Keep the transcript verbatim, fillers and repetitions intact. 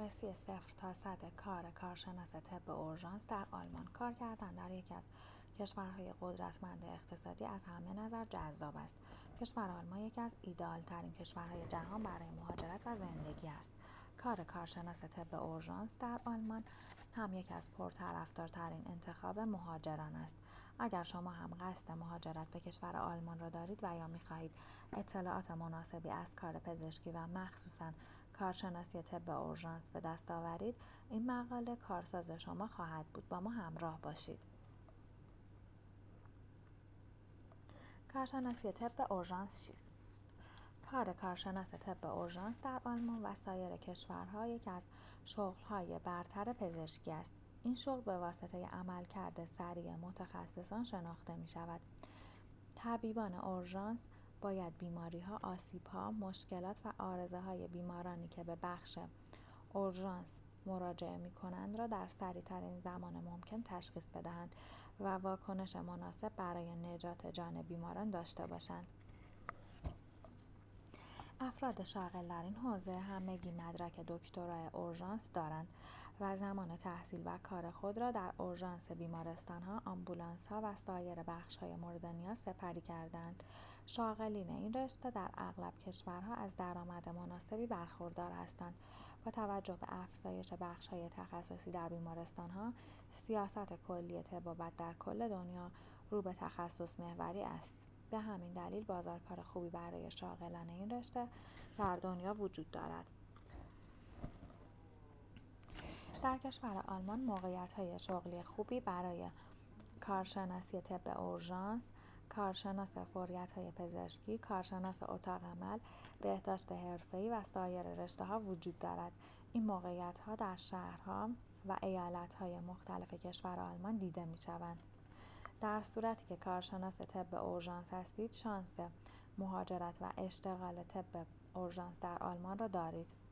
بررسی صفر تا صد کار کارشناس طب اورژانس در آلمان. کار کردن در یکی از کشورهای قدرتمند اقتصادی از همه نظر جذاب است. کشور آلمان یکی از ایدئال ترین کشورهای جهان برای مهاجرت و زندگی است. کار کارشناس طب اورژانس در آلمان هم یکی از پرطرفدارترین انتخاب مهاجران است. اگر شما هم قصد مهاجرت به کشور آلمان را دارید و یا می‌خواهید اطلاعات مناسبی از کار پزشکی و مخصوصاً کارشناسی طب اورژانس به دست آورید، این مقاله کارساز شما خواهد بود. با ما همراه باشید. کارشناسی طب اورژانس چیست؟ کار کارشناس طب اورژانس در آلمان و سایر کشورها یکی از شغل‌های برتر پزشکی است. این شغل به واسطه عملکرد سریع متخصصان شناخته می‌شود. طبیبان اورژانس باید بیماری‌ها، آسیب‌ها، مشکلات و عارضه‌های بیمارانی که به بخش اورژانس مراجعه می‌کنند را در سریع‌ترین زمان ممکن تشخیص بدهند و واکنش مناسب برای نجات جان بیماران داشته باشند. افراد شاغل در این حوزه همگی مدرک دکترای اورژانس دارند و زمان تحصیل و کار خود را در اورژانس بیمارستان‌ها، آمبولانس‌ها و سایر بخش‌های مورد نیاز سپری کردند. شاغلین این رشته در اغلب کشورها از درآمد مناسبی برخوردار هستند. با توجه به افزایش بخش‌های تخصصی در بیمارستان‌ها، سیاست کلی طبابت در کل دنیا رو به تخصص محوری است. به همین دلیل بازار کار خوبی برای شاغلان این رشته در دنیا وجود دارد. در کشور آلمان موقعیت‌های شغلی خوبی برای کارشناسی طب اورژانس، کارشناس فوریت‌های پزشکی، کارشناس اتاق عمل، بهداشت حرفه‌ای و سایر رشته‌ها وجود دارد. این موقعیت‌ها در شهرها و ایالت‌های مختلف کشور آلمان دیده می‌شوند. در صورتی که کارشناس طب اورژانس هستید، شانس مهاجرت و اشتغال طب اورژانس در آلمان را دارید.